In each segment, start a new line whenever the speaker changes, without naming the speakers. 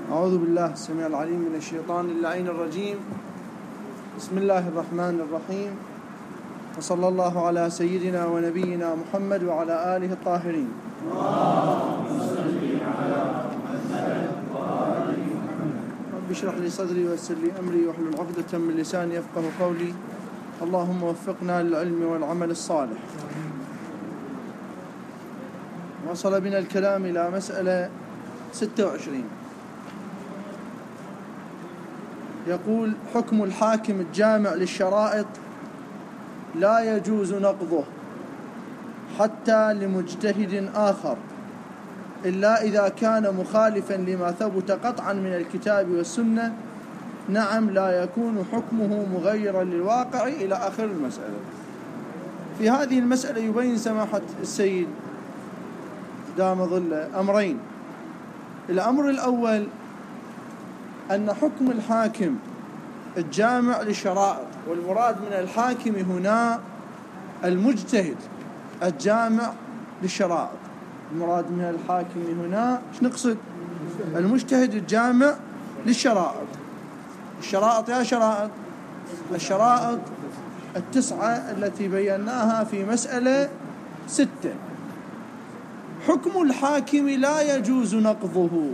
أعوذ بالله السميع العليم من الشيطان اللعين الرجيم. بسم الله الرحمن الرحيم، وصلى الله على سيدنا ونبينا محمد وعلى آله الطاهرين. رب اشرح لي صدري ويسر لي أمري واحلل عقدة من لساني يفقه قولي. اللهم وفقنا للعلم والعمل الصالح. وصل بنا الكلام إلى مسألة 26. يقول: حكم الحاكم الجامع للشرائط لا يجوز نقضه حتى لمجتهد آخر، إلا إذا كان مخالفا لما ثبت قطعا من الكتاب والسنة. نعم، لا يكون حكمه مغيرا للواقع، إلى آخر المسألة. في هذه المسألة يبين سماحة السيد دام ظله أمرين. الأمر الأول أن حكم الحاكم الجامع للشرائط، والمراد من الحاكم هنا المجتهد الجامع للشرائط. المراد من الحاكم هنا ايش نقصد؟ المجتهد الجامع للشرائط. الشرائط يا شرائط، الشرائط 9 التي بيناها في مسألة 6. حكم الحاكم لا يجوز نقضه.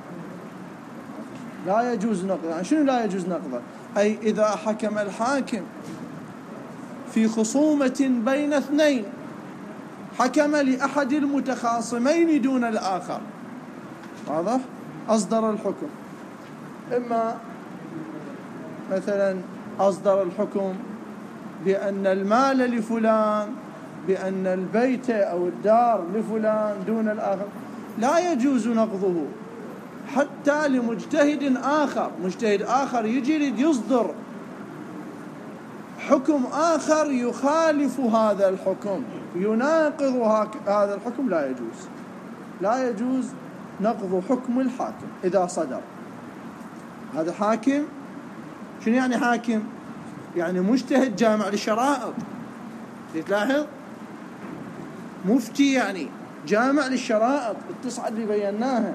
لا يجوز نقضه، يعني شنو لا يجوز نقضه؟ أي إذا حكم الحاكم في خصومة بين اثنين، حكم لأحد المتخاصمين دون الآخر، واضح؟ أصدر الحكم، إما مثلا أصدر الحكم بأن المال لفلان، بأن البيت أو الدار لفلان دون الآخر، لا يجوز نقضه حتى لمجتهد آخر. مجتهد آخر يجي يصدر حكم آخر يخالف هذا الحكم، يناقض هذا الحكم، لا يجوز. لا يجوز نقض حكم الحاكم إذا صدر. هذا حاكم، شنو يعني حاكم؟ يعني مجتهد جامع للشرائط. تلاحظ، مفتي يعني جامع للشرائط 9 اللي بيناها،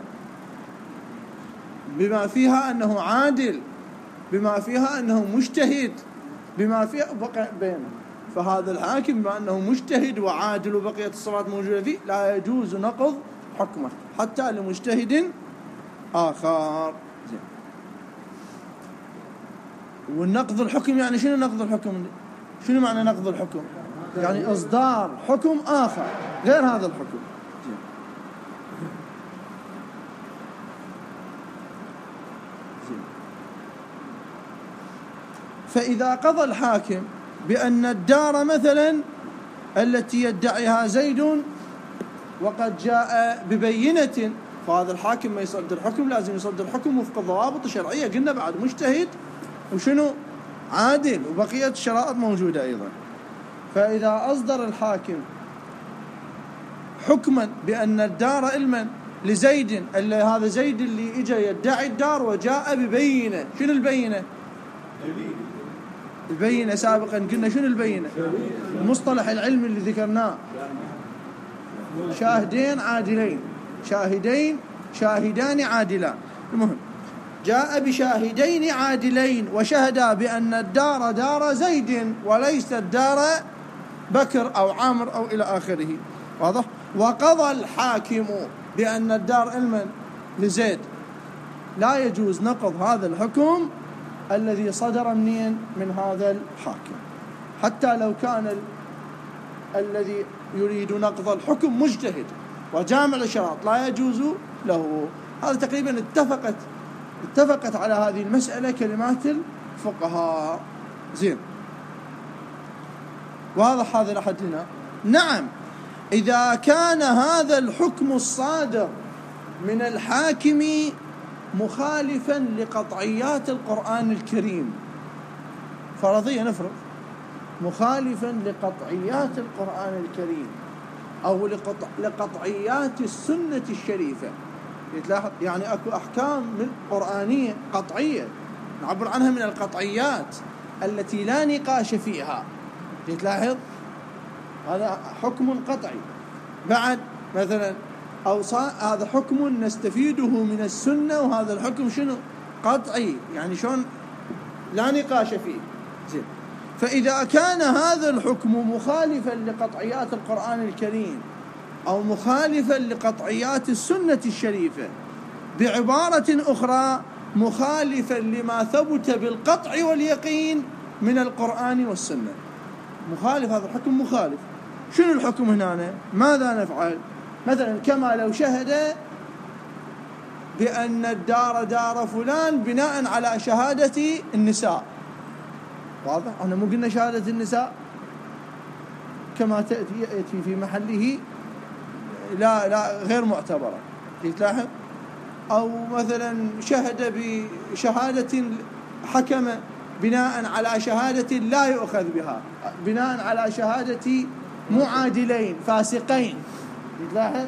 بما فيها أنه عادل، بما فيها أنه مجتهد، بما فيها بقى بينه. فهذا الحاكم بما أنه مجتهد وعادل وبقية الصفات موجودة فيه، لا يجوز نقض حكمه حتى لمجتهد آخر. والنقض الحكم يعني شنو؟ نقض الحكم شنو معنى نقض الحكم؟ يعني إصدار حكم آخر غير هذا الحكم. فإذا قضى الحاكم بأن الدار مثلا التي يدعيها زيد وقد جاء ببينة، فهذا الحاكم ما يصدر حكم، لازم يصدر حكم وفق الضوابط الشرعية. قلنا بعد مجتهد وشنو؟ عادل، وبقية الشرائط موجودة أيضا. فإذا أصدر الحاكم حكما بأن الدار علما لزيد، هذا زيد اللي إجا يدعي الدار وجاء ببينة. شنو البينة؟ البينة سابقا قلنا شنو البينة؟ المصطلح العلمي اللي ذكرناه، شاهدين عادلين، شاهدان عادلان. المهم جاء بشاهدين عادلين وشهدا بأن الدار دار زيد وليست دار بكر أو عامر أو إلى آخره، واضح؟ وقضى الحاكم بأن الدار علما لزيد، لا يجوز نقض هذا الحكم الذي صدر من هذا الحاكم، حتى لو كان الذي يريد نقض الحكم مجتهد وجامع للشرائط، لا يجوز له. هذا تقريبا اتفقت على هذه المسألة كلمات الفقهاء. زين، واضح هذا لحدنا؟ نعم، إذا كان هذا الحكم الصادر من الحاكم مخالفا لقطعيات القرآن الكريم، فرضية نفرض مخالفا لقطعيات القرآن الكريم أو لقطعيات السنة الشريفة، يعني أكو أحكام من قرآنية قطعية نعبر عنها من القطعيات التي لا نقاش فيها، تلاحظ هذا حكم قطعي. بعد مثلا أو هذا حكم نستفيده من السنة، وهذا الحكم شنو؟ قطعي، يعني شلون لا نقاش فيه. زين. فإذا كان هذا الحكم مخالفا لقطعيات القرآن الكريم أو مخالفا لقطعيات السنة الشريفة، بعبارة أخرى مخالفا لما ثبت بالقطع واليقين من القرآن والسنة، مخالف، هذا الحكم مخالف. شنو الحكم هنا؟ ماذا نفعل؟ مثلا كما لو شهد بأن الدار دار فلان بناء على شهادة النساء، واضح؟ احنا مو قلنا شهادة النساء كما تأتي في محله لا غير معتبرة، تلاحظ؟ أو مثلا شهد بشهادة، حكم بناء على شهادة لا يؤخذ بها، بناء على شهادة معادلين فاسقين، تلاحظ؟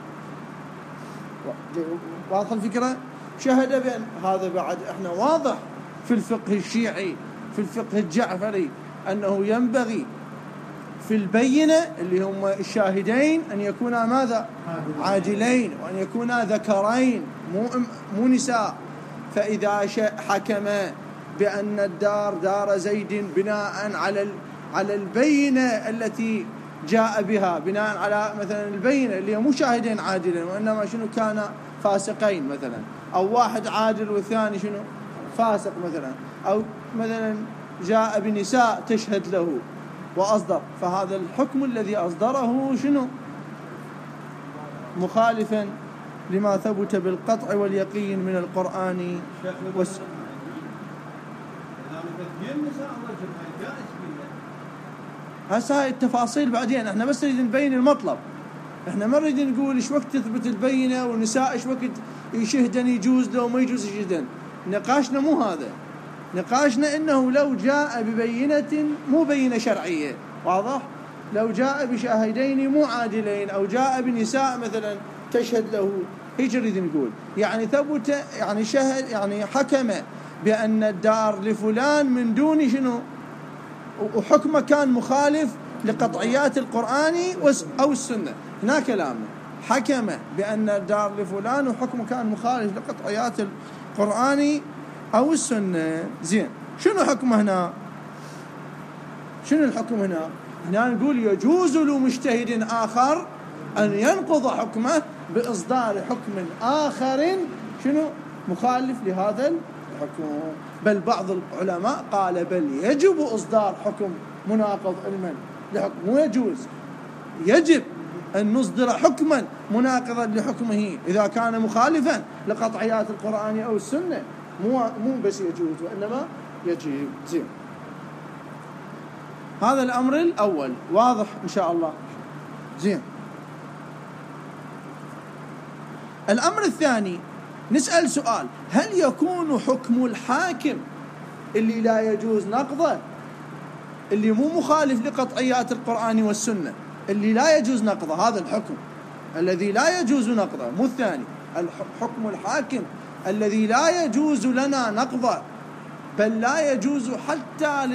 واضح الفكرة؟ شهد بأن هذا بعد احنا واضح في الفقه الشيعي، في الفقه الجعفري، أنه ينبغي في البينة اللي هم الشاهدين أن يكونا ماذا؟ عادلين، وأن يكونا ذكرين مو نساء. فإذا حكم بأن الدار دار زيد بناء على البينة التي جاء بها، بناء على مثلا البينة اللي مو شاهدين عادلين، وإنما شنو كان فاسقين مثلا، أو واحد عادل والثاني شنو فاسق مثلا، أو مثلا جاء بنساء تشهد له وأصدر، فهذا الحكم الذي أصدره شنو؟ مخالفا لما ثبت بالقطع واليقين من القرآن والسنة. هسه هاي التفاصيل بعدين، احنا بس نريد نبين المطلب، احنا ما نريد نقول ايش وقت تثبت البينة والنساء ايش وقت يشهدن يجوز له وما يجوز يشهدن. نقاشنا مو هذا، نقاشنا انه لو جاء ببينة مو بينة شرعية، واضح؟ لو جاء بشاهدين مو عادلين، او جاء بنساء مثلا تشهد له، هيك نريد نقول، يعني ثبت، يعني شهد، يعني حكم بأن الدار لفلان من دون شنو، وحكمه كان مخالف لقطعيات القرآن أو السنة. هنا كلامنا حكم بأن الدار لفلان وحكمه كان مخالف لقطعيات القرآن أو السنة. زين، شنو حكمه هنا؟ شنو الحكم هنا؟ هنا نقول يجوز لمجتهد آخر أن ينقض حكمه بإصدار حكم آخر شنو مخالف لهذا الحكم. بل بعض العلماء قال بل يجب إصدار حكم مناقض علما لحكم، مو يجوز، يجب أن نصدر حكما مناقضا لحكمه إذا كان مخالفا لقطعيات القرآن أو السنة، مو بس يجوز وإنما يجب. زين، هذا الأمر الأول واضح إن شاء الله. زين، الأمر الثاني نسأل سؤال: هل يكون حكم الحاكم اللي لا يجوز نقضه، اللي مو مخالف لقطعيات القرآن والسنة، اللي لا يجوز نقضه، هذا الحكم الذي لا يجوز نقضه، مو الثاني، الحكم الحاكم الذي لا يجوز لنا نقضه، بل لا يجوز حتى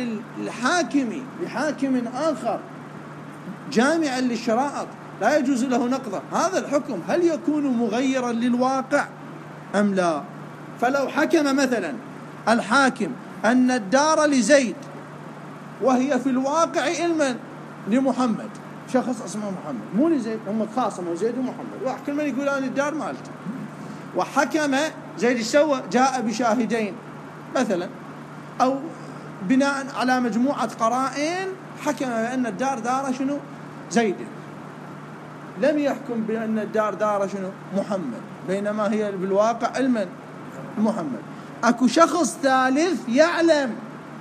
لحاكم آخر جامعا للشرائط لا يجوز له نقضه، هذا الحكم هل يكون مغيرا للواقع أم لا؟ فلو حكم مثلا الحاكم أن الدار لزيد وهي في الواقع علما لمحمد، شخص اسمه محمد مو لزيد، هم تخاصموا زيد ومحمد، واحد كل من يقول أنا الدار مالته، وحكم زيد السوى جاء بشاهدين مثلا، أو بناء على مجموعة قرائن حكم بأن الدار دار شنو زيد، لم يحكم بأن الدار دار شنو محمد، بينما هي بالواقع علما محمد. أكو شخص ثالث يعلم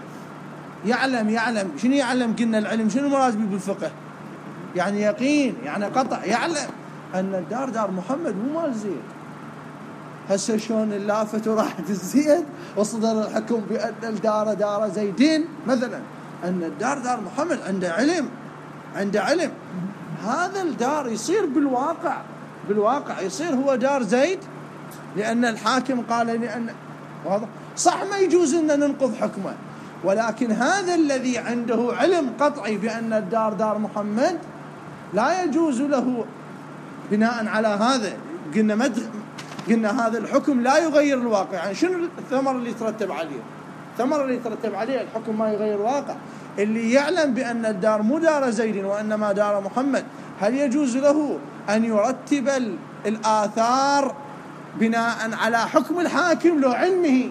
شنو يعلم؟ قلنا العلم شنو مراد بالفقه؟ يعني يقين، يعني قطع، يعلم أن الدار دار محمد مو مال زيد. هسه شلون اللافت وراحت الزيد وصدر الحكم بأن الدار دار زيدين مثلا، أن الدار دار محمد، عنده علم هذا الدار يصير بالواقع يصير هو دار زيد، لأن الحاكم قال لأن واضح صح ما يجوز أن ننقض حكمه، ولكن هذا الذي عنده علم قطعي بأن الدار دار محمد لا يجوز له بناء على هذا قلنا هذا الحكم لا يغير الواقع. يعني شنو الثمر اللي يترتب عليه؟ الثمر اللي يترتب عليه الحكم ما يغير الواقع. اللي يعلم بأن الدار مو دار زيد وإنما دار محمد، هل يجوز له أن يرتب الآثار بناء على حكم الحاكم لو علمه؟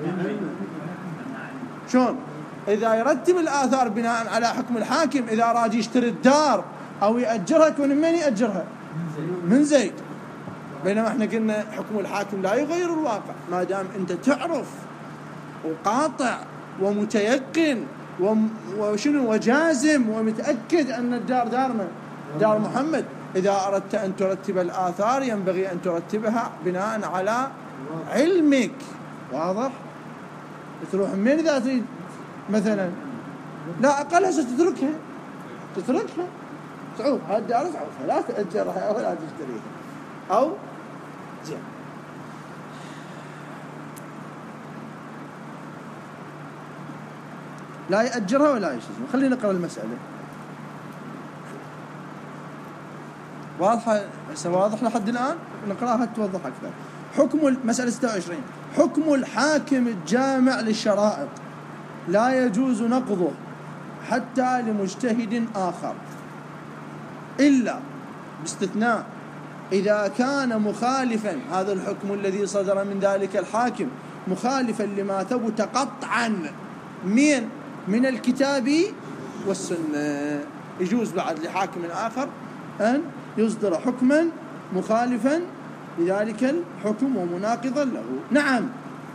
شلون؟ إذا يرتب الآثار بناء على حكم الحاكم، إذا راد يشتري الدار أو يأجرها يكون من يأجرها؟ من زيد. بينما احنا قلنا حكم الحاكم لا يغير الواقع، ما دام انت تعرف وقاطع ومتيقن وجازم ومتأكد أن الدار دارنا دار محمد. إذا أردت أن ترتب الآثار ينبغي أن ترتبها بناء على علمك. واضح؟ تروح من إذا تريد مثلا لا أقلها ستتركها تعود هالدار تعودها، لا تأجرها ولا تشتريها أو زين. لا يأجرها ولا يشتريها. خلينا نقرأ المسألة. واضحة؟ واضح لحد الآن؟ نقرأها توضح أكثر. حكم مسألة 26. حكم الحاكم الجامع للشرائط لا يجوز نقضه حتى لمجتهد آخر، إلا باستثناء إذا كان مخالفا، هذا الحكم الذي صدر من ذلك الحاكم مخالفا لما ثبت قطعا من الكتاب والسنة. يجوز بعد لحاكم آخر أن يصدر حكما مخالفا لذلك الحكم ومناقضا له. نعم،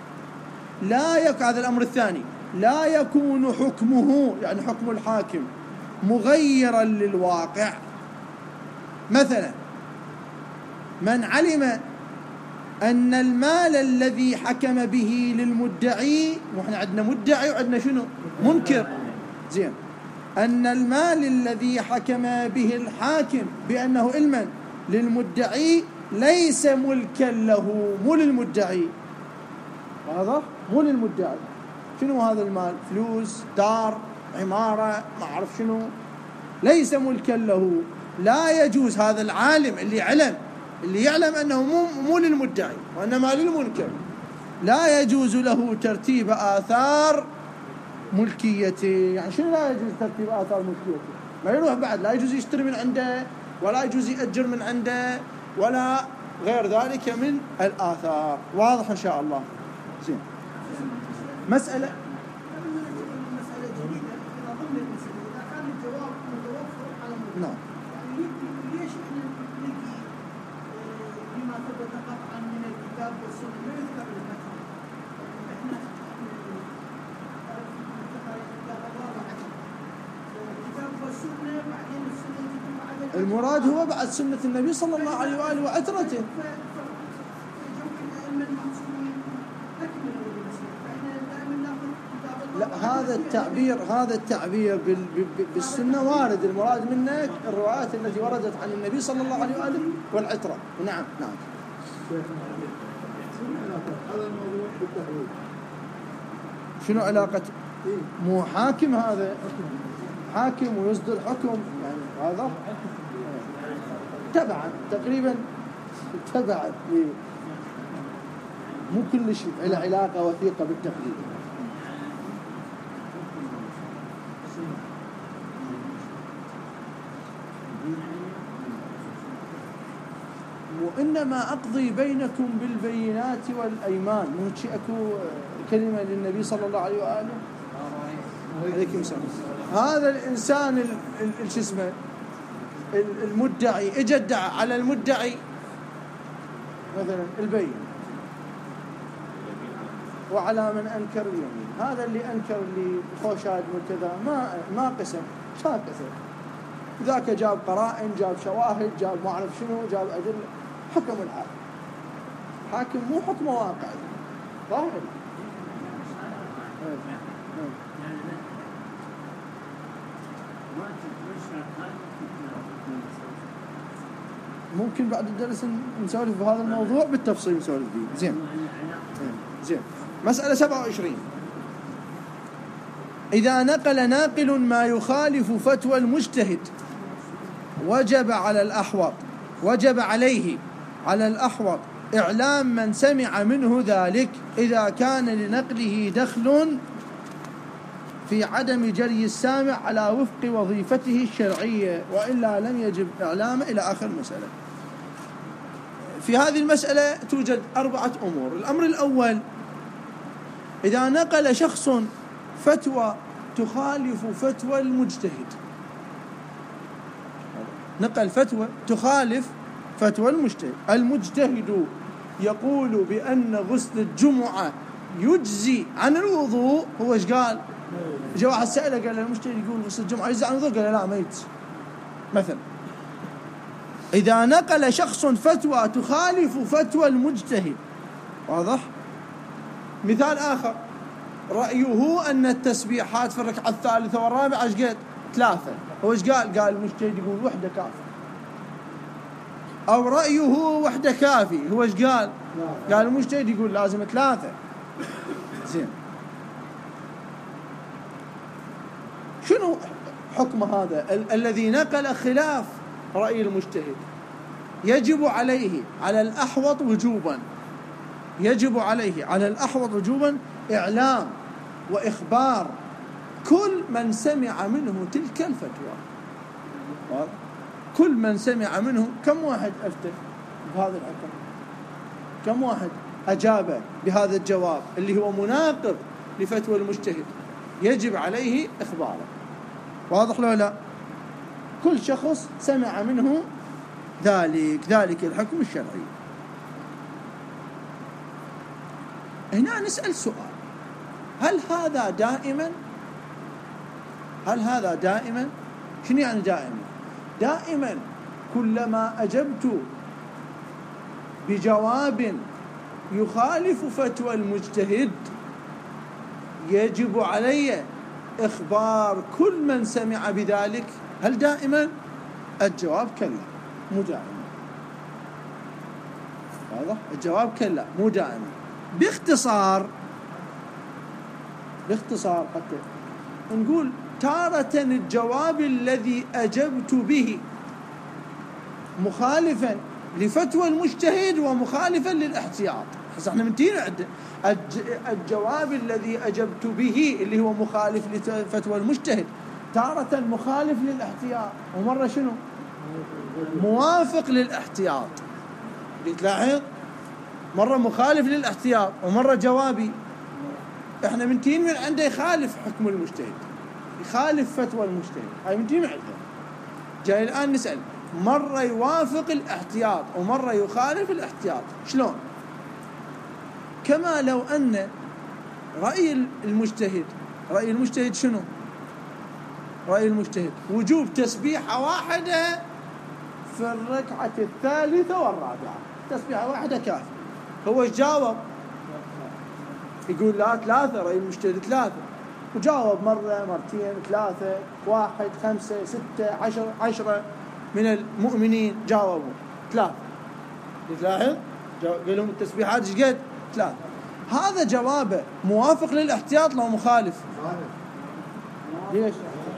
هذا الأمر الثاني، لا يكون حكمه يعني حكم الحاكم مغيرا للواقع. مثلا من علم أن المال الذي حكم به للمدعي، وإحنا عندنا مدعي وعندنا شنو؟ منكر. زين، أن المال الذي حكم به الحاكم بأنه علما للمدعي ليس ملكا له، مو للمدعي. واضح؟ مو للمدعي. شنو هذا المال؟ فلوس، دار، عمارة، ما أعرف شنو، ليس ملكا له. لا يجوز هذا العالم اللي يعلم أنه مو للمدعي وإنما للمنكر، لا يجوز له ترتيب آثار ملكيته. يعني شنو لا يجوز ترتيب آثار ملكيته؟ ما يروح بعد، لا يجوز يشتري من عنده ولا يجوز يأجر من عنده ولا غير ذلك من الآثار. واضح إن شاء الله؟ زين. مسألة
جديدة إذا ضمن المسألة، إذا كان الجواب متوفر على المدعي،
نعم،
يعني ليش احنا نلقي بما ثبت قطعا من الكتاب والسنة ما يذكر المثل؟ احنا الكتاب والسنة بعدين السنة تجي بعد.
المراد هو بعد سنة النبي صلى الله عليه وآله وعترته. لا، هذا التعبير بالسنة وارد. المراد منك الروايات التي وردت عن النبي صلى الله عليه وآله والعترة. نعم. شنو علاقة؟ مو حاكم، هذا حاكم ويصدر حكم، يعني هذا تقريبا تبعا، مو كل شيء له علاقة وثيقة بالتقليد. وإنما أقضي بينكم بالبينات والأيمان. مو شيء أكو كلمة للنبي صلى الله عليه وآله عليكم السلام. هذا الإنسان شو اسمه المدعي اجى ادعى على المدعي مثلا البين، وعلى من أنكر اليمين. هذا اللي أنكر اللي خوشاد وكذا ما قسم، شا قسم. ذاك جاب قرائن، جاب شواهد، جاب ما أعرف شنو، جاب أدلة، حكم الحاكم. حاكم مو حكم واقعي ظاهر. ممكن بعد الدرس نسولف في هذا الموضوع بالتفصيل، نسولف فيه. زين. مسألة 27. إذا نقل ناقل ما يخالف فتوى المجتهد وجب على الأحوط وجب عليه على الأحوط إعلام من سمع منه ذلك إذا كان لنقله دخل في عدم جري السامع على وفق وظيفته الشرعية، وإلا لم يجب إعلامه، إلى آخر المسألة. في هذه المسألة توجد 4 أمور. الأمر الأول: إذا نقل شخص فتوى تخالف فتوى المجتهد، نقل فتوى تخالف فتوى المجتهد. المجتهد يقول بأن غسل الجمعة يجزي عن الوضوء، هو ايش قال؟ جاء واحد سأله قال المجتهد يقول غسل الجمعة يجزي عن الوضوء، قال لا ما يجزي مثلا. إذا نقل شخص فتوى تخالف فتوى المجتهد، واضح؟ مثال آخر: رأيه أن التسبيحات في الركعة الثالثة والرابعة ايش قد؟ 3. هو ايش قال؟ قال المجتهد يقول وحدة كافي. أو رأيه وحدة كافي، هو ايش قال؟ قال المجتهد يقول لازم 3. زين، شنو حكم هذا الذي نقل خلاف رأي المجتهد؟ يجب عليه على الأحوط وجوبا، يجب عليه على الأحوط وجوبا إعلام وإخبار كل من سمع منه تلك الفتوى. كل من سمع منه. كم واحد أفتى بهذا الحكم؟ كم واحد أجاب بهذا الجواب اللي هو مناقض لفتوى المجتهد؟ يجب عليه إخباره. واضح لو لا؟ كل شخص سمع منه ذلك الحكم الشرعي. هنا نسأل سؤال: هل هذا دائما؟ هل هذا دائما؟ شنو يعني دائما؟ دائما كلما أجبت بجواب يخالف فتوى المجتهد يجب علي إخبار كل من سمع بذلك؟ هل دائما؟ الجواب كلا، مو دائما. واضح؟ الجواب كلا، مو دائما. باختصار حتى نقول تارة الجواب الذي أجبت به مخالفا لفتوى المجتهد ومخالفا للاحتياط. بس احنا منتين الجواب الذي أجبت به اللي هو مخالف لفتوى المجتهد تارة مخالف للاحتياط، ومرة شنو؟ موافق للاحتياط. تلاحظ؟ مرة مخالف للاحتياط ومرة جوابي. احنا منتين من عنده يخالف حكم المجتهد، يخالف فتوى المجتهد، هاي منتين عندها. جاي الآن نسأل: مرة يوافق الاحتياط ومرة يخالف الاحتياط، شلون؟ كما لو أن رأي المجتهد شنو؟ رأي المجتهد وجوب تسبيحة واحدة في الركعة الثالثة والرابعة، تسبيحة واحدة كافية. هو ايش جاوب؟ يقول لا 3، رأي المجتهد 3. وجاوب مرة، مرتين، 3، 1، 5، 6، 10 من المؤمنين جاوبوا 3. تلاحظ؟ قال لهم التسبيحات ايش قد؟ 3. هذا جوابه موافق للاحتياط لو مخالف؟ ليش؟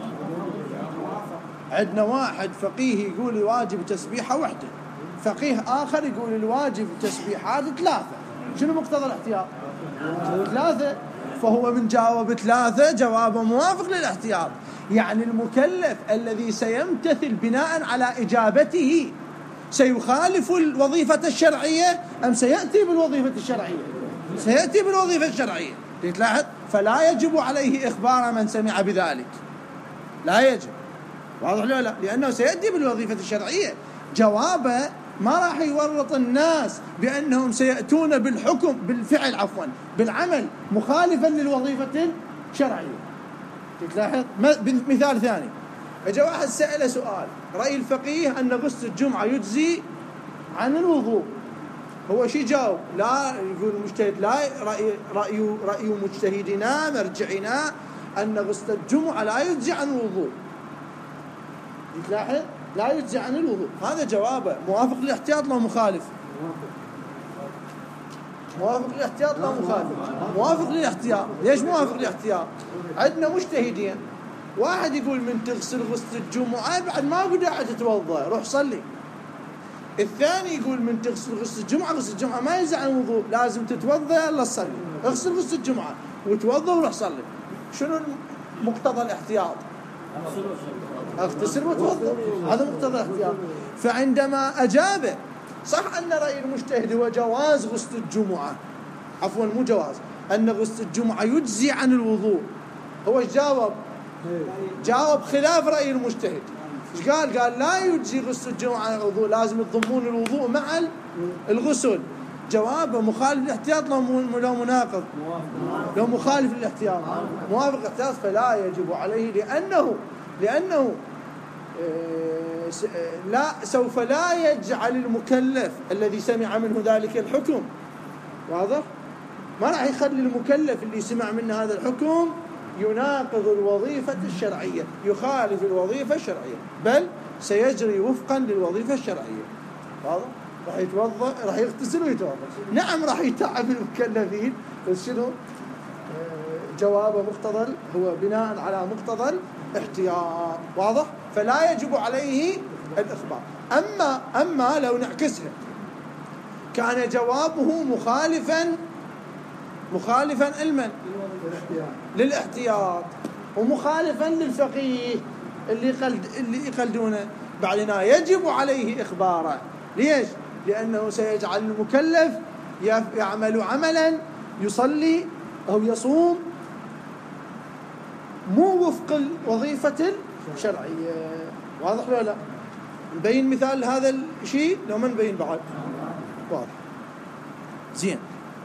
عندنا واحد فقيه يقول الواجب تسبيحة واحدة، فقيه آخر يقول الواجب تسبيحات 3. شنو مقتضى الاحتياط؟ 3. فهو من جاوب 3 جوابه موافق للاحتياط. يعني المكلف الذي سيمتثل بناء على إجابته سيخالف الوظيفة الشرعية أم سيأتي بالوظيفة الشرعية؟ سيأتي بالوظيفة الشرعية. تلاحظ؟ فلا يجب عليه إخبار من سمع بذلك، لا يجب. واضح لا؟ لأنه سيأتي بالوظيفة الشرعية. جوابه ما راح يورط الناس بأنهم سيأتون بالحكم بالفعل بالعمل مخالفا للوظيفة الشرعية. تلاحظ؟ مثال ثاني: اجا واحد سأل سؤال: رأي الفقيه أن غسل الجمعة يجزي عن الوضوء. هو شي جاوب؟ لا، يقول المجتهد لا، رأي مجتهدنا مرجعنا أن غسل الجمعة لا يجزي عن الوضوء. تلاحظ؟ لا يجزي عن الوضوء. هذا جوابه موافق للاحتياط لو مخالف؟ موافق للاحتياط لو مخالف؟ موافق للاحتياط. ليش موافق للاحتياط؟ عندنا مجتهدين، واحد يقول من تغسل غسل الجمعة بعد ما بدأت تتوضأ روح صلي. الثاني يقول من تغسل غسل الجمعة، غسل الجمعة ما ينزع عن الوضوء، لازم تتوضأ يلا تصلي، اغسل غسل الجمعة وتوضأ وروح صلي. شنو مقتضى الاحتياط؟ اغتسل وتوضأ، هذا مقتضى الاحتياط. فعندما أجاب صح أن رأي المجتهد هو جواز غسل الجمعة، عفوا مو جواز، أن غسل الجمعة يجزي عن الوضوء، هو ايش جاوب؟ جاوب خلاف رأي المجتهد. ايش قال؟ قال لا يجزي غسل الجمعة عن الوضوء، لازم تضمون الوضوء مع الغسل. جوابه مخالف للاحتياط لو مناقض؟ لو مخالف للاحتياط موافق الاحتياط فلا يجب عليه، لأنه لا سوف لا يجعل المكلف الذي سمع منه ذلك الحكم، واضح؟ ما راح يخلي المكلف اللي سمع منه هذا الحكم يناقض الوظيفة الشرعية، يخالف الوظيفة الشرعية، بل سيجري وفقا للوظيفة الشرعية. واضح؟ راح يتوضأ، راح يغتسل ويتوضأ. نعم راح يتعب المكلفين، بس شنو؟ جوابه مقتضى، هو بناء على مقتضى الاحتياط. واضح؟ فلا يجب عليه الإخبار. أما لو نعكسها، كان جوابه مخالفا علما للاحتياط ومخالفا للفقيه اللي يقلدونه، بعدنا يجب عليه إخباره. ليش؟ لأنه سيجعل المكلف يعمل عملا، يصلي أو يصوم مو وفق الوظيفة الشرعية. واضح ولا لا؟ نبين مثال هذا الشيء لو ما نبين بعد؟ واضح. زين،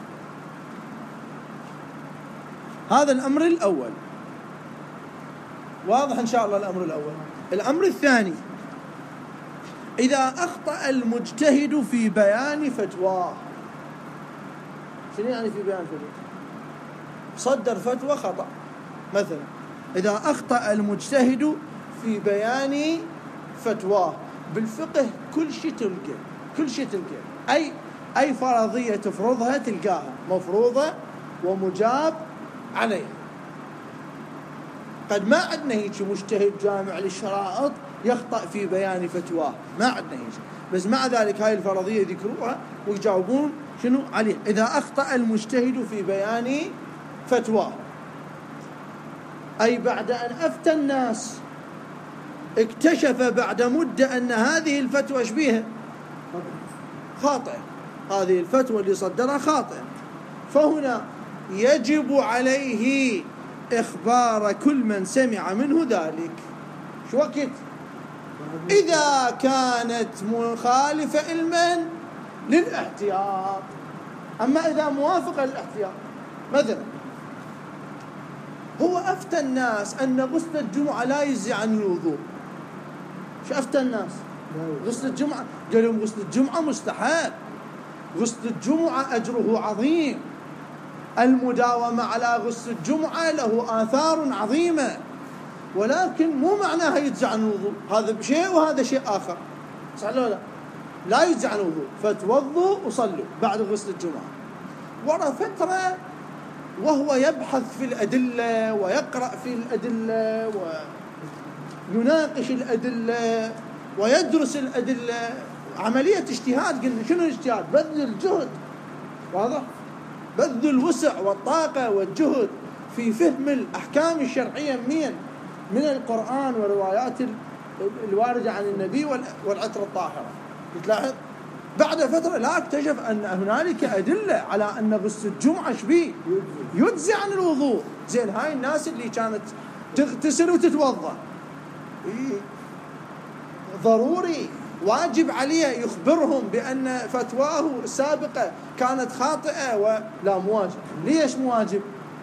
هذا الأمر الأول واضح إن شاء الله. الأمر الأول. الأمر الثاني، إذا أخطأ المجتهد في بيان فتواه. شنو يعني في بيان فتواه؟ صدر فتوى خطأ مثلا. إذا أخطأ المجتهد في بيان فتواه، بالفقه كل شيء تلقى، أي فرضية تفرضها تلقاها مفروضة ومجاب عليها. قد ما عندنا هيك مجتهد جامع للشرائط يخطأ في بيان فتواه، ما عندنا هيك، بس مع ذلك هاي الفرضية يذكروها ويجاوبون شنو عليه. إذا أخطأ المجتهد في بيان فتواه، أي بعد أن أفتى الناس اكتشف بعد مدة أن هذه الفتوى شبيهة خاطئة، هذه الفتوى اللي صدرها خاطئة، فهنا يجب عليه إخبار كل من سمع منه ذلك. شو وقت؟ إذا كانت مخالفة علما للاحتياط. أما إذا موافقة للاحتياط، مثلا هو أفتى الناس أن غسل الجمعة لا يجزي عن الوضوء. شو أفتى الناس؟ غسل الجمعة، قال لهم غسل الجمعة مستحب، غسل الجمعة أجره عظيم، المداومة على غسل الجمعة له آثار عظيمة، ولكن مو معناها يجزي عن الوضوء، هذا بشيء وهذا شيء آخر. صح ولا لا يجزي عن الوضوء، فتوضوا وصلوا بعد غسل الجمعة. ورا فترة وهو يبحث في الأدلة ويقرأ في الأدلة ويناقش الأدلة ويدرس الأدلة، عملية اجتهاد. قلنا شنو الاجتهاد؟ بذل الجهد، واضح؟ بذل الوسع والطاقة والجهد في فهم الأحكام الشرعية من القرآن وروايات الواردة عن النبي والعطر الطاهرة. تلاحظ بعد فترة لا اكتشف أن هنالك أدلة على أن غسل الجمعة شبيه يجزي عن الوضوء. زين، هاي الناس اللي كانت تغتسل وتتوضأ، ضروري واجب عليه يخبرهم بأن فتواه السابقة كانت خاطئة ولا مواجب. ليش مواجب؟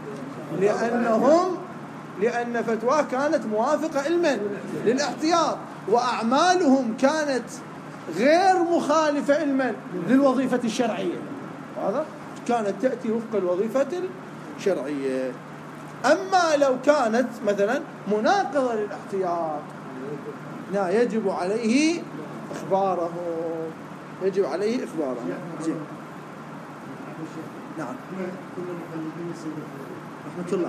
لأن فتواه كانت موافقة علما للاحتياط، وأعمالهم كانت غير مخالفة علما للوظيفة الشرعية. هذا كانت تأتي وفق الوظيفة الشرعية. أما لو كانت مثلا مناقضة للاحتياط، لا يجب عليه إخباره، يجب عليه إخباره. زين، نعم. رحمة الله.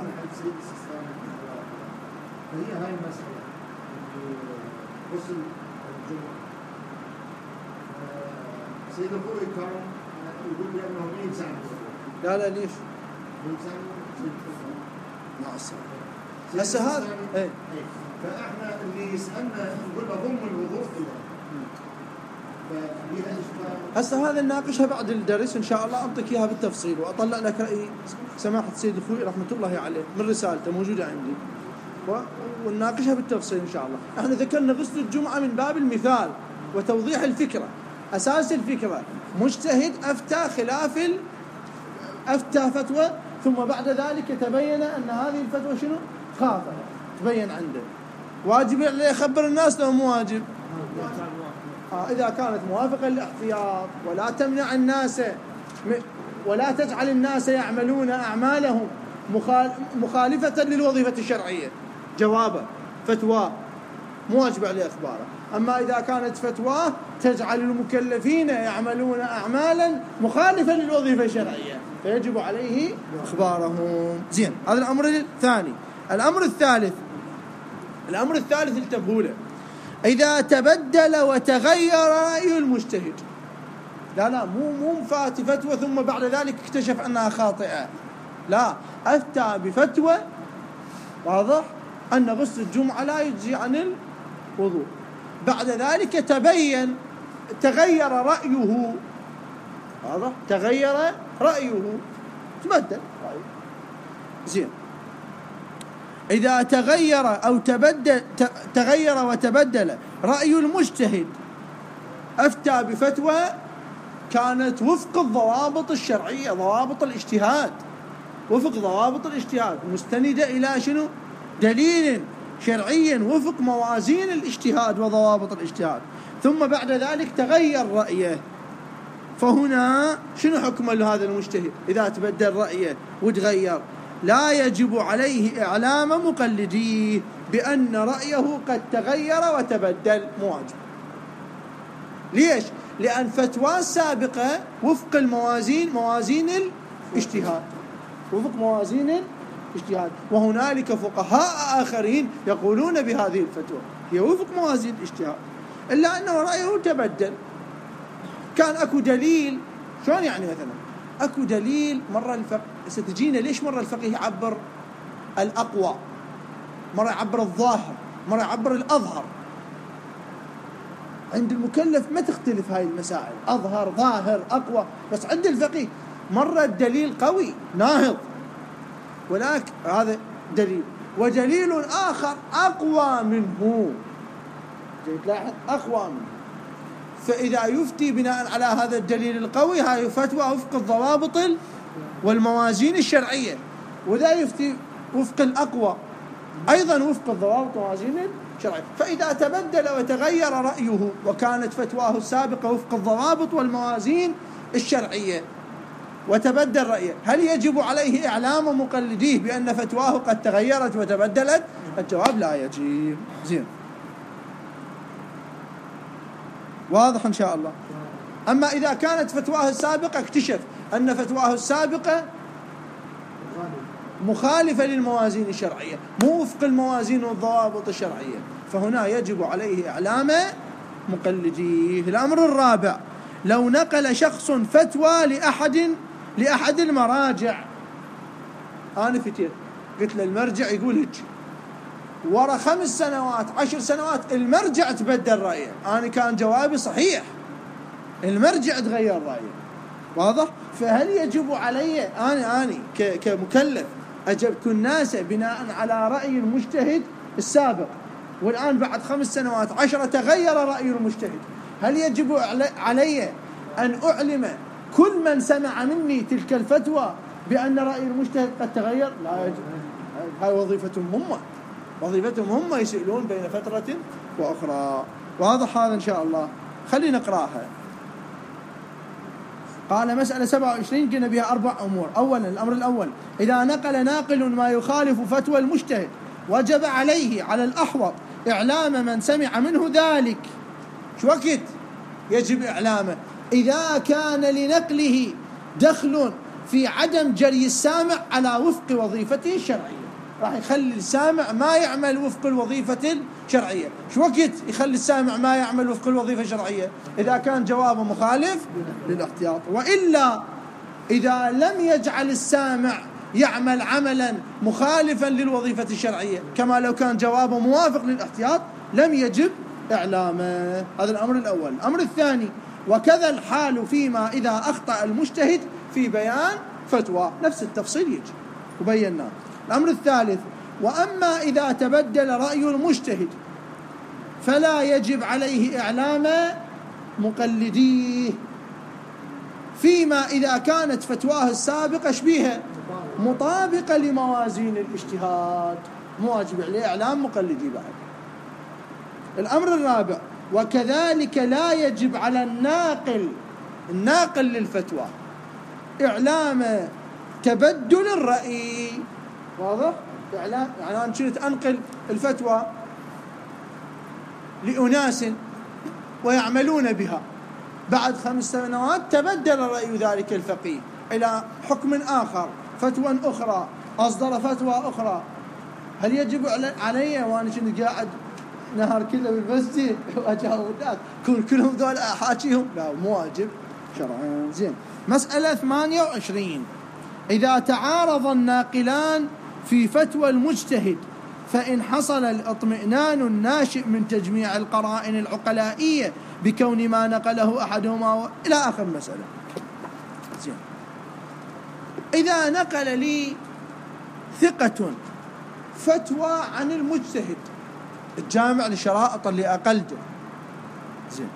فهي هاي المسألة غسل الجمعة سيد أخوي كان يقول لي أنه ما ينسى
لا ليش؟ مع السلامة. هسه هذا
فاحنا اللي يسالنا نقول له ضم الوضوء
هسه هذا نناقشها بعد الدرس ان شاء الله، اعطيك اياها بالتفصيل واطلع لك راي سماحه السيد اخوي رحمه الله عليه من رسالته موجوده عندي ونناقشها بالتفصيل ان شاء الله. احنا ذكرنا غسل الجمعه من باب المثال وتوضيح الفكره. اساس الفكره مجتهد افتى خلاف افتى فتوى، ثم بعد ذلك تبين ان هذه الفتوى شنو؟ خاطئه، تبين عنده. واجب عليه يخبر الناس لو مو واجب؟ إذا كانت موافقة للاحتياط ولا تمنع الناس ولا تجعل الناس يعملون أعمالهم مخالفة للوظيفة الشرعية. جوابه فتوى مو واجب عليه إخباره. أما إذا كانت فتوى تجعل المكلفين يعملون أعمالا مخالفة للوظيفة الشرعية فيجب عليه إخبارهم. زين، هذا الأمر الثاني. الأمر الثالث انتبهوا له: إذا تبدل وتغير رأي المجتهد. لا مو فات فتوى ثم بعد ذلك اكتشف أنها خاطئة، لا، أفتى بفتوى واضح أن غسل الجمعة لا يجزي عن الوضوء، بعد ذلك تغير رأيه، واضح، تغير رأيه، تبدل رأيه. زين، إذا تغير أو تغير وتبدل رأي المجتهد أفتى بفتوى كانت وفق الضوابط الشرعية، ضوابط الاجتهاد، وفق ضوابط الاجتهاد، مستندة إلى شنو؟ دليل شرعي وفق موازين الاجتهاد وضوابط الاجتهاد، ثم بعد ذلك تغير رأيه، فهنا شنو حكم لهذا المجتهد إذا تبدل رأيه وتغير؟ لا يجب عليه إعلام مقلديه بأن رأيه قد تغير وتبدل، مو واجب. ليش؟ لأن فتوى سابقة وفق موازين الاجتهاد، وفق موازين الاجتهاد، وهنالك فقهاء آخرين يقولون بهذه الفتوى هي وفق موازين الاجتهاد، إلا أنه رأيه تبدل. كان أكو دليل، شلون يعني؟ مثلا أكو دليل مرة الفقه ستجينا ليش مرة الفقيه يعبر الأقوى، مرة يعبر الظاهر، مرة يعبر الأظهر. عند المكلف ما تختلف هاي المسائل، أظهر ظاهر أقوى، بس عند الفقيه مرة الدليل قوي ناهض، ولكن هذا دليل، ودليل آخر أقوى منه، تلاحظ أقوى منه، فإذا يفتي بناء على هذا الدليل القوي هاي فتوى وفق الضوابط والموازين الشرعية، وإذا يفتي وفق الأقوى أيضا وفق الضوابط والموازين الشرعية. فإذا تبدل وتغير رأيه وكانت فتواه السابقة وفق الضوابط والموازين الشرعية وتبدل رأيه، هل يجب عليه إعلام مقلديه بأن فتواه قد تغيرت وتبدلت؟ الجواب لا يجب. زين، واضح إن شاء الله. أما إذا كانت فتواه السابقة اكتشف أن فتواه السابقة مخالفة للموازين الشرعية، مو وفق الموازين والضوابط الشرعية، فهنا يجب عليه إعلام مقلديه. الأمر الرابع: لو نقل شخص فتوى لأحد المراجع، أنا فتيت قلت له المرجع يقول هيك، ورا 5 سنوات 10 سنوات المرجع تبدل رأيه، أنا كان جوابي صحيح، المرجع تغير رأيه، واضح؟ فهل يجب علي أنا كمكلف أجبت الناس بناء على رأي المجتهد السابق، والآن بعد 5 سنوات 10 تغير رأي المجتهد، هل يجب علي أن أعلم كل من سمع مني تلك الفتوى بأن رأي المجتهد قد تغير؟ لا يجب. هاي وظيفتهم هم يسئلون بين فترة وأخرى. واضح هذا إن شاء الله؟ خلينا نقراها. قال مسألة 27 قلنا بها 4 أمور. أولا، الأمر الأول: إذا نقل ناقل ما يخالف فتوى المجتهد وجب عليه على الأحوط إعلام من سمع منه ذلك. شو وقت يجب إعلامه؟ إذا كان لنقله دخل في عدم جري السامع على وفق وظيفته الشرعية. راح يخلي السامع ما يعمل وفق الوظيفة الشرعية. شو وقت يخلي السامع ما يعمل وفق الوظيفة الشرعية؟ إذا كان جوابه مخالف للاحتياط. وإلا إذا لم يجعل السامع يعمل عملا مخالفا للوظيفة الشرعية كما لو كان جوابه موافق للاحتياط لم يجب إعلامه. هذا الأمر الأول. الأمر الثاني: وكذا الحال فيما إذا أخطأ المجتهد في بيان فتوى، نفس التفصيل يجي وبيناه. الأمر الثالث: وأما إذا تبدل رأي المجتهد فلا يجب عليه إعلام مقلديه فيما إذا كانت فتواه السابقة شبيهة مطابقة لموازين الاجتهاد، مو واجب عليه إعلام مقلدي بعد. الأمر الرابع: وكذلك لا يجب على الناقل للفتوى إعلام تبدل الرأي. واضح؟ إعلام يعني أنا كنت أنقل الفتوى لأناس ويعملون بها، بعد 5 سنوات تبدل رأي ذلك الفقيه إلى حكم آخر، فتوى أخرى، أصدر فتوى أخرى، هل يجب علي وأنا كنت قاعد نهار كله بالمسجد وأجاوب الناس كلهم ذول أحاكيهم؟ لا، مو واجب شرعا. زين. مسألة 28: إذا تعارض الناقلان في فتوى المجتهد فإن حصل الاطمئنان الناشئ من تجميع القرائن العقلائية بكون ما نقله أحدهما إلى آخر المسألة. زين. إذا نقل لي ثقة فتوى عن المجتهد الجامع لشرائط اللي أقلده، زين،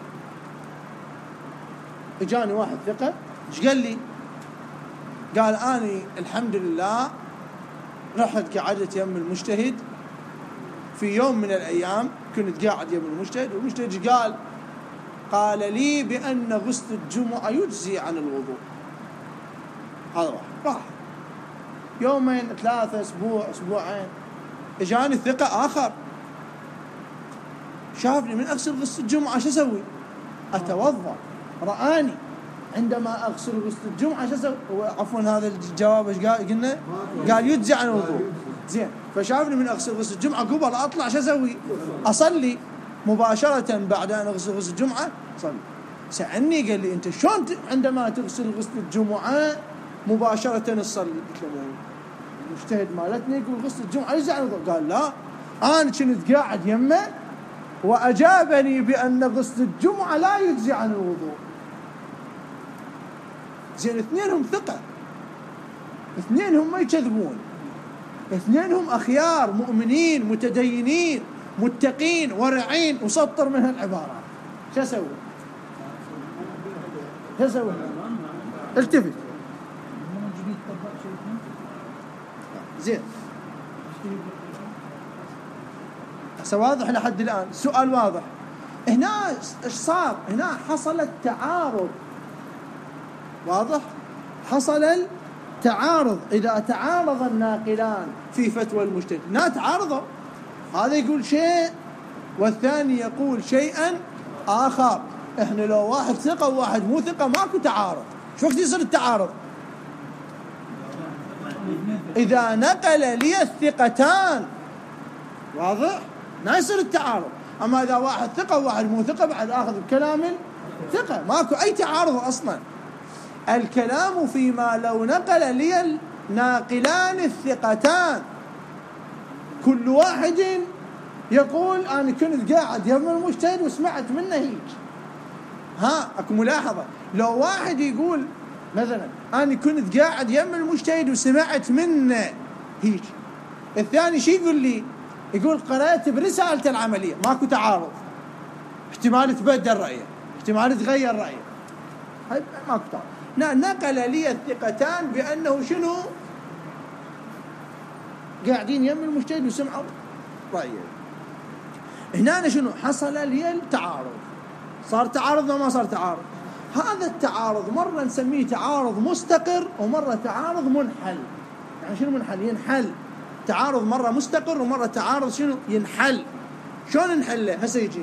إجاني واحد ثقة، إيش قال لي؟ قال أنا الحمد لله رحت قعدت يم المجتهد في يوم من الأيام، كنت قاعد يم المجتهد، والمجتهد قال لي بأن غسل الجمعة يجزي عن الوضوء. هذا راح يومين 3 أسبوع أسبوعين، إجاني ثقة آخر شافني من أغسل غسل الجمعة شو أسوي؟ أتوضأ. رآني عندما أغسل غسل الجمعة شو أسوي؟ عفوا هذا الجواب إيش قلنا؟ قال يجزي عن الوضوء. زين. فشافني من أغسل غسل الجمعة قبل أطلع شو أسوي؟ أصلي مباشرة بعد أن أغسل غسل الجمعة صلي. سألني قال لي أنت شلون عندما تغسل غسل الجمعة مباشرة تصلي؟ قلت له المجتهد مالتني يقول غسل الجمعة يجزي عن الوضوء. قال لا، أنا كنت قاعد يمه وأجابني بأن غسل الجمعة لا يجزي عن الوضوء. زين، اثنينهم ثقة، اثنينهم ما يكذبون، اثنينهم أخيار مؤمنين متدينين متقين ورعين، وسطر من هالعبارة. شو أسوي؟ شو أسوي؟ التفت. زين، واضح لحد الآن؟ السؤال واضح. هنا ايش صار؟ هنا حصل التعارض. واضح؟ حصل التعارض. إذا تعارض الناقلان في فتوى المجتهد، هنا تعارضوا، هذا يقول شيء والثاني يقول شيئا آخر. احنا لو واحد ثقة وواحد مو ثقة ماكو تعارض. شو وقت يصير التعارض؟ إذا نقل لي الثقتان. واضح؟ لا يصير التعارض. أما إذا واحد ثقة وواحد مو ثقة بعد آخذ بكلام ثقة، ماكو أي تعارض أصلا. الكلام فيما لو نقل لي الناقلان الثقتان كل واحد يقول أنا كنت قاعد يم المجتهد وسمعت منه هيك. أكو ملاحظة، لو واحد يقول مثلا أنا كنت قاعد يم المجتهد وسمعت منه هيك، الثاني شي يقول لي؟ يقول قرأت برسالة العملية، ماكو تعارض. احتمال تبدل رأيه، احتمال تغير رأيه، ماكو تعارض. نقل لي الثقتان بأنه شنو؟ قاعدين يم المجتهد وسمعوا رأيه. هنا شنو حصل لي؟ التعارض. صار تعارض وما صار تعارض. هذا التعارض مرة نسميه تعارض مستقر ومرة تعارض منحل. يعني شنو منحل؟ ينحل. تعارض مرة مستقر ومرة تعارض شنو؟ ينحل. شلون نحله؟ هسه يجينا.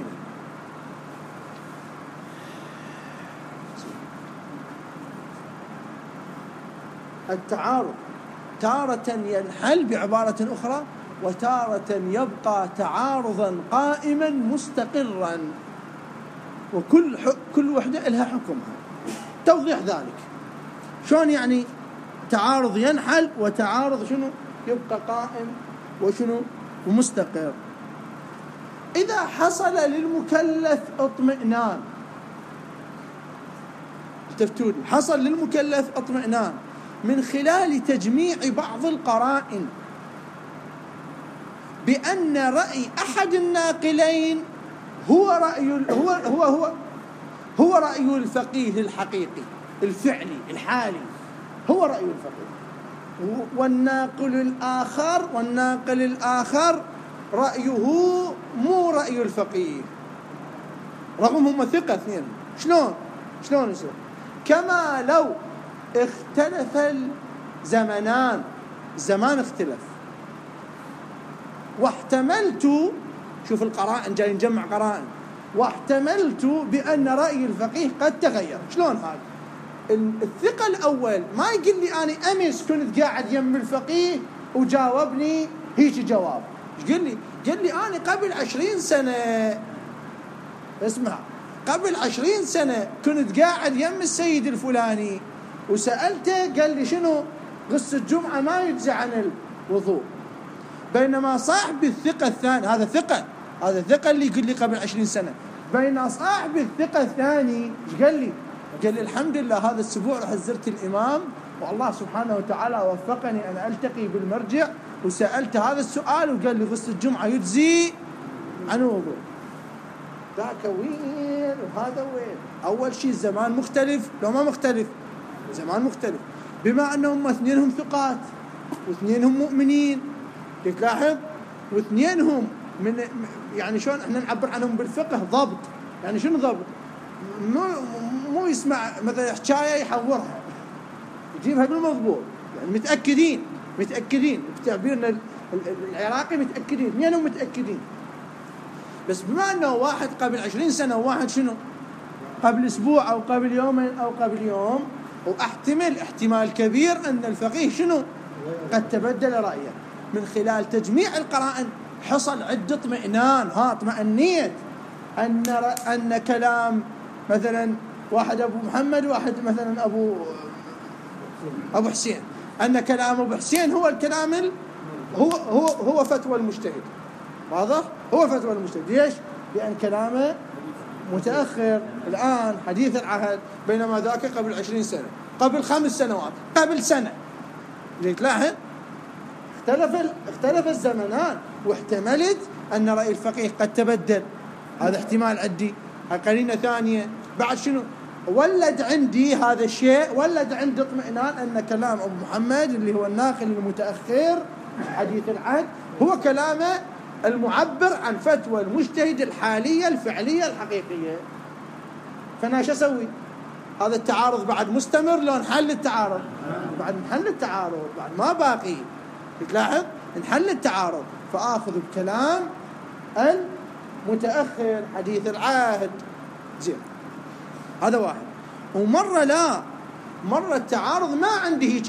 التعارض تارة ينحل بعبارة أخرى، وتارة يبقى تعارضا قائما مستقرا، كل وحدة لها حكمها. توضيح ذلك شلون يعني تعارض ينحل وتعارض شنو يبقى قائم وشنو ومستقر. إذا حصل للمكلف اطمئنان، تفتوني، حصل للمكلف اطمئنان من خلال تجميع بعض القرائن بأن رأي أحد الناقلين هو رأي الفقيه الحقيقي الفعلي الحالي، هو رأي الفقيه، والناقل الآخر رأيه مو رأي الفقيه، رغم هم ثقة اثنين. شلون يصير؟ كما لو اختلف الزمان اختلف، واحتملت، شوف القرائن جاي نجمع قرائن، واحتملت بأن رأي الفقيه قد تغير. شلون هذا؟ الثقة الأول ما يقول لي أنا أمس كنت قاعد يم الفقيه وجاوبني هيك جواب. قال لي أنا قبل 20 سنة، اسمع، قبل 20 سنة كنت قاعد يم السيد الفلاني وسألته قال لي شنو غسل الجمعة ما يجزي عن الوضوء. بينما صاحب الثقة الثاني، هذا ثقة اللي يقول لي قبل 20 سنة، بين صاحب الثقة الثاني ايش قال لي الحمد لله هذا الأسبوع رح زرت الإمام والله سبحانه وتعالى وفقني أن ألتقي بالمرجع وسألت هذا السؤال وقال لي غسل الجمعة يجزي عن الوضوء. ذاك وين وهذا وين؟ أول شيء الزمان مختلف، لو ما مختلف زمان مختلف، بما أنهم اثنينهم ثقات واثنينهم مؤمنين، تلاحظ، واثنينهم من يعني شلون احنا نعبر عنهم بالفقه ضبط، يعني شنو ضبط؟ مو يسمع مثلا حكايه يحورها يجيبها بالمضبوط، يعني متأكدين بتعبيرنا العراقي، متأكدين، اثنينهم متأكدين. بس بما أنه واحد قبل 20 سنة وواحد شنو قبل أسبوع أو قبل يومين أو قبل يوم، وأحتمل احتمال كبير أن الفقيه شنو قد تبدل رأيه. من خلال تجميع القرائن حصل عدة اطمئنان، اطمئنيت أن كلام مثلا واحد أبو محمد واحد مثلا أبو حسين، أن كلام أبو حسين هو الكلام هو فتوى المجتهد، واضح؟ هو فتوى المجتهد. ليش؟ لأن كلامه متأخر الآن حديث العهد، بينما ذاك قبل 20 سنة، قبل 5 سنوات، قبل سنة. تلاحظ اختلف الزمنان، واحتملت أن رأي الفقيه قد تبدل، هذا احتمال عندي. قرينة ثانية بعد شنو ولد عندي هذا الشيء، ولد عندي اطمئنان أن كلام أبو محمد اللي هو الناقل المتأخر حديث العهد هو كلامه المعبر عن فتوى المجتهد الحالية الفعلية الحقيقية. فأنا شو أسوي؟ هذا التعارض بعد مستمر، لو نحل التعارض بعد نحل التعارض بعد ما باقي، تلاحظ نحل التعارض، فآخذ بكلام المتأخر حديث العهد. زين، هذا واحد. ومرة لا، مرة التعارض ما عندي هيك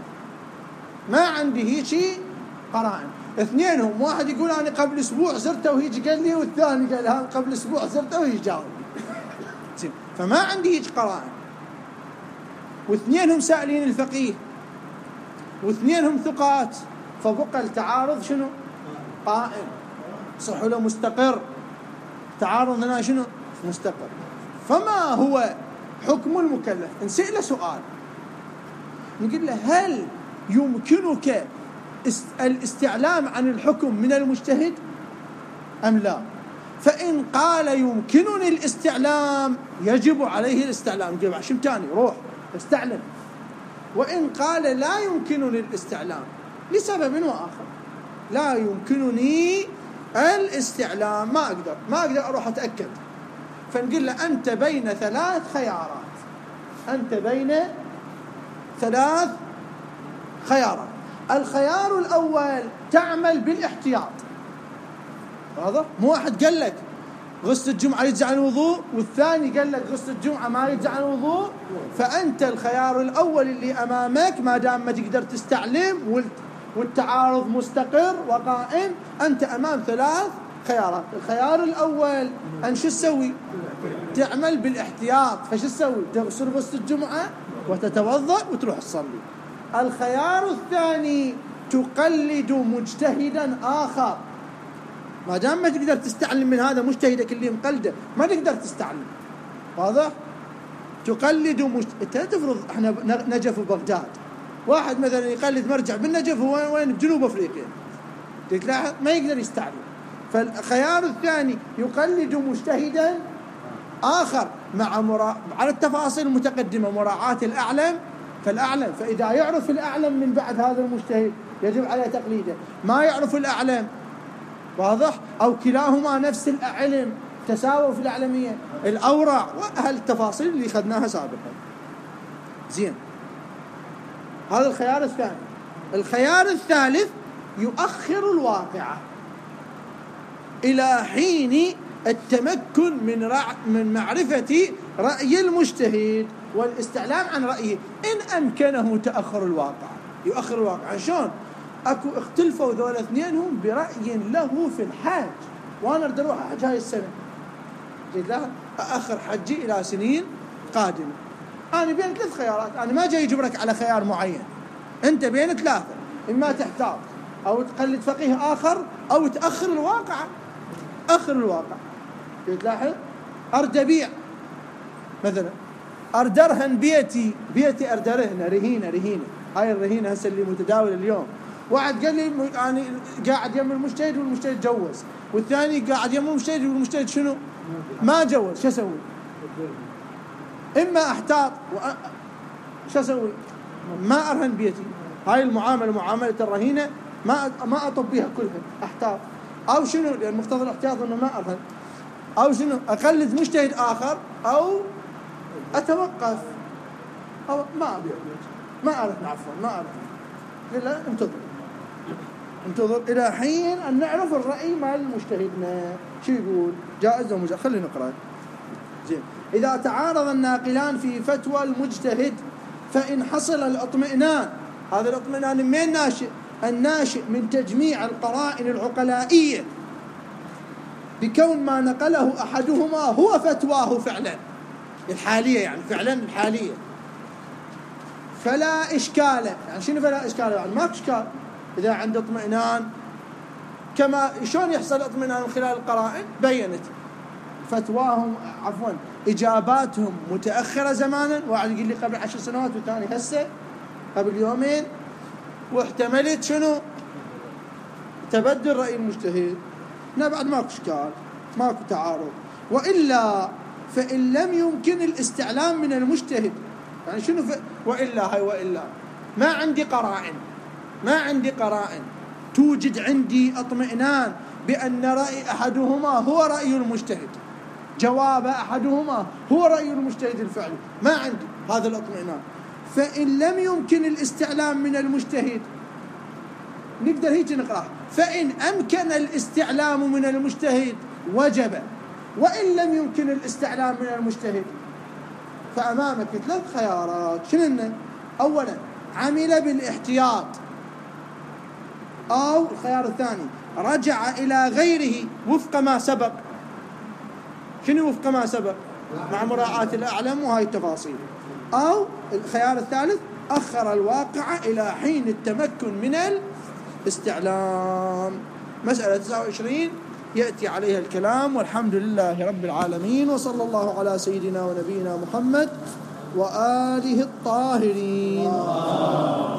قرائن، اثنينهم، واحد يقول أنا قبل أسبوع زرته وهيك قال لي، والثاني قال قبل أسبوع زرته وهيك جاوب. زين، فما عندي هيك قرائن، واثنينهم سائلين الفقيه واثنينهم ثقات، فبقى التعارض شنو قائم، صح ولا مستقر؟ تعارض هنا شنو مستقر. فما هو حكم المكلف؟ نسأله سؤال، نقول له هل يمكنك الاستعلام عن الحكم من المجتهد أم لا؟ فإن قال يمكنني الاستعلام يجب عليه الاستعلام، نقول عشان تاني روح استعلم. وإن قال لا يمكنني الاستعلام لسبب وآخر، لا يمكنني الاستعلام، ما أقدر أروح أتأكد، فنقول له أنت بين 3 خيارات، أنت بين 3 خيارات. الخيار الأول تعمل بالاحتياط، واضح؟ مو واحد قال لك غسل الجمعة يجزي عن الوضوء، والثاني قال لك غسل الجمعة ما يجزي عن الوضوء، فأنت الخيار الأول اللي أمامك ما دام ما تقدر تستعلم والتعارض مستقر وقائم، أنت أمام 3 خيارات. الخيار الأول أن شو تسوي؟ تعمل بالاحتياط، فشو تسوي؟ تغسل غسل الجمعة وتتوضأ وتروح تصلي. الخيار الثاني تقلد مجتهدا آخر، ما دام ما تقدر تستعلم من هذا مجتهدك اللي مقلده ما تقدر تستعلم، واضح؟ تقلد انت تفرض احنا نجف بغداد، واحد مثلا يقلد مرجع بالنجف هو وين بجنوب افريقيا، تلاحظ ما يقدر يستعلم. فالخيار الثاني يقلد مجتهدا آخر على التفاصيل المتقدمة، مراعاة الأعلم فالأعلم، فإذا يعرف الأعلم من بعد هذا المجتهد يجب عليه تقليده، ما يعرف الأعلم، واضح؟ أو كلاهما نفس العلم تساووا في الأعلمية، الأورع، وهالتفاصيل اللي خدناها سابقا. زين، هذا الخيار الثاني. الخيار الثالث يؤخر الواقعة إلى حين التمكن من معرفة رأي المجتهد والاستعلام عن رأيه، إن أمكنه تأخر الواقع. يؤخر الواقع شلون؟ أكو اختلفوا ذول اثنينهم برأي له في الحج، وأنا أريد أروح أحج هاي السنة، قلت له أأخر حجي إلى سنين قادمة. أنا بين 3 خيارات، أنا ما جاي أجبرك على خيار معين، أنت بين 3، إما تحتاط أو تقلد فقيه آخر أو تأخر الواقع. أخر الواقع، تلاحظ أرد أبيع مثلا، أرد أرهن بيتي أرد رهينة، هاي الرهينة هسه اللي متداولة اليوم. واحد قال لي يعني قاعد يم المجتهد والمجتهد جوز، والثاني قاعد يم المجتهد والمجتهد شنو؟ ما جوز، شو أسوي؟ إما أحتاط شو أسوي؟ ما أرهن بيتي، هاي المعاملة معاملة الرهينة ما أطب بها كلها، أحتاط، أو شنو؟ لأن مقتضى الاحتياط إنه ما أرهن، أو شنو؟ أقلد مجتهد آخر، أو أتوقف، أو ما أبيع، ما أرهن، لا، انتظر إلى حين أن نعرف الرأي مال مجتهدنا شو يقول، جائز أو مجاز. خلينا نقرأ. زين، إذا تعارض الناقلان في فتوى المجتهد فإن حصل الاطمئنان، هذا الاطمئنان من ناشئ؟ الناشئ من تجميع القرائن العقلائية بكون ما نقله أحدهما هو فتواه فعلا الحالية، يعني فعلا الحالية، فلا إشكال. يعني شنو فلا إشكال؟ يعني ما إشكال إذا عنده اطمئنان. كما شلون يحصل اطمئنان من خلال القرائن؟ بينت فتواهم، إجاباتهم متأخرة زمانا، واحد يقول لي قبل 10 سنوات والثاني هسه قبل يومين، واحتملت شنو؟ تبدل رأي المجتهد. هنا بعد ماكو إشكال، ماكو تعارض. وإلا فإن لم يمكن الاستعلام من المجتهد، يعني شنو وإلا ما عندي قرائن توجد عندي اطمئنان بأن رأي أحدهما هو رأي المجتهد، جواب أحدهما هو رأي المجتهد الفعلي، ما عندي هذا الاطمئنان. فإن لم يمكن الاستعلام من المجتهد، نقدر هيك نقرأ، فإن أمكن الاستعلام من المجتهد وجب، وإن لم يمكن الاستعلام من المجتهد فأمامك 3 خيارات. شنو؟ أولا عمل بالاحتياط، أو الخيار الثاني رجع إلى غيره وفق ما سبق. شنو وفق ما سبق؟ مع مراعاة الأعلم وهاي التفاصيل. أو الخيار الثالث أخر الواقع إلى حين التمكن من الاستعلام. مسألة 29 يأتي عليها الكلام، والحمد لله رب العالمين، وصلى الله على سيدنا ونبينا محمد وآله الطاهرين.